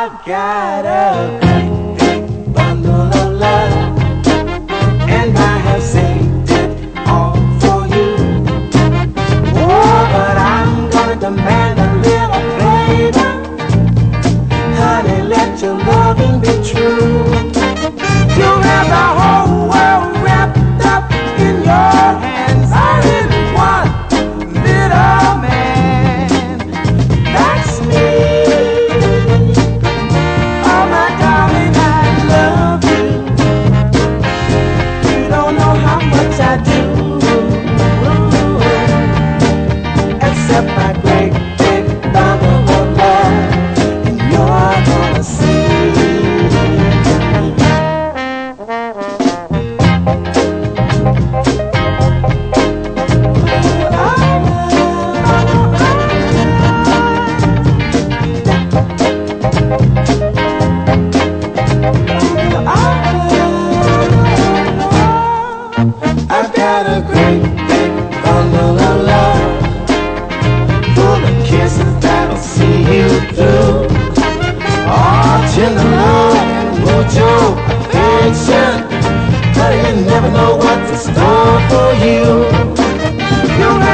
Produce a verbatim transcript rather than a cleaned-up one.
I've got a great big bundle of love, and I have saved it all for you. Oh, but I'm gonna demand a little favor. Honey, let your loving be true. You have the whole world wrapped up in your hands. I didn't want little man. That's me. Oh, my darling, I love you. You don't know how much I do. Except my great big bundle of love, and you're gonna see. I've got a great big bundle of love, full of kisses that'll see you through. Oh, tender love and mucho affection, but you never know what's in store for you.